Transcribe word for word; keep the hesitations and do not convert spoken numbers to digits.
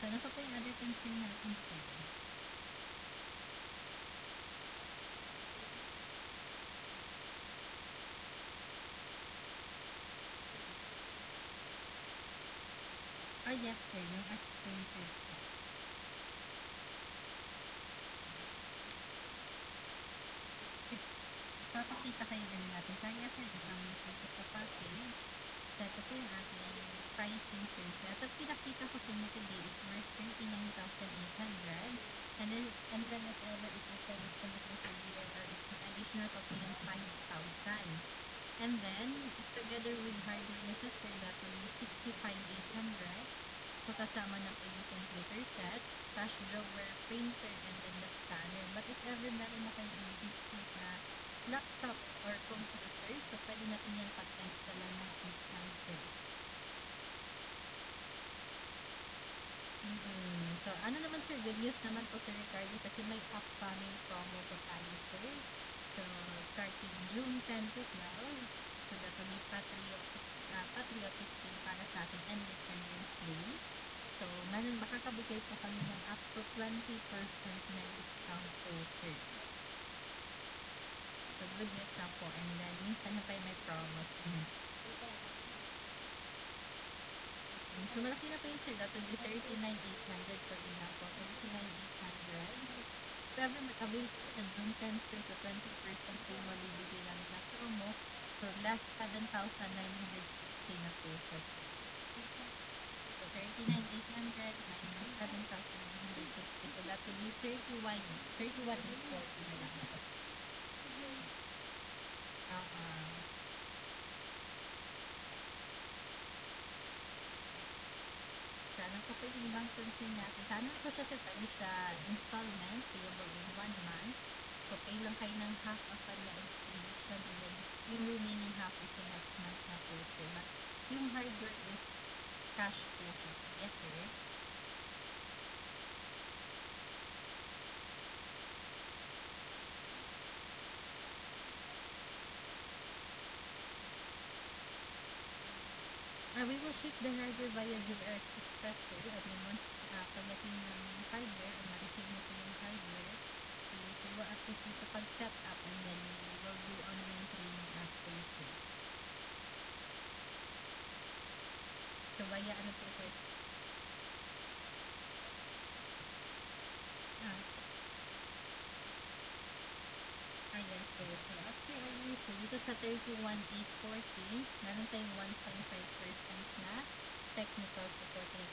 So, ano pa po yung other concern natin, sir? Ah, yes, sir. Yung ex-printer po. Papakita kayo din natin. So, yes, sir. Kasama po ito sa package. So, ito po yung ating pricing, sir. So, ito pinakita ko sa inyo today is worth thirty-nine thousand eight hundred. And then, and then if ever if you sell it to me for V R R, it's an additional pa po yung five thousand. And then, together with hardware na siya, sir, that will be sixty-five thousand eight hundred. So, kasama na po yung computer set, cash drawer, printer, and then the scanner. But if ever meron na kayong existing na laptop or computer, so pwede natin yan pag-install ng system, sir. Mm-hmm. So, ano naman, sir, good news naman po, Sir Ricardo, kasi may upcoming promo po tayo, sir. So, starting June tenth to twelve, so that will be patriotic, uh, patriotic day para sa ating Independence Day. So, meron makakabigay po kami ng up to twenty percent na discount po, sir. So, good news na po. And then, minsan na tayo may promos. So, malaki na po yun, sir. That will be thirty-nine thousand eight hundred for example. thirty-nine thousand eight hundred. If ever mag-avail po sa June tenth, sir, so twenty percent po yung mabibigay namin na promo. So, last seven thousand nine hundred sixty na po siya, sir. So, thirty-nine thousand eight hundred minus seven thousand nine hundred sixty. So, that will be thirty-one, thirty-one thousand eight hundred forty na lang po. Uh-uh. Sana po po yung ibang concern natin. Sana po siya sa pwede sa installment, payable in one month. So, pay lang kayo ng half of the installation and then yung remaining half is the next month na po, sir. But yung hardware is cash po siya. Yes, sir. Uh, we will ship the hardware via G R X Express, sir. And then once uh, pagdating ng hardware or ma-receive mo po yung hardware, is we will assist you sa pag-set up and then we will do online training after, sir. So, via ano po, sir? Ah, ah, yes, sir. So, as per our sir, dito sa thirty-one thousand eight hundred forty, meron tayong one point five percent na technical support. Kaya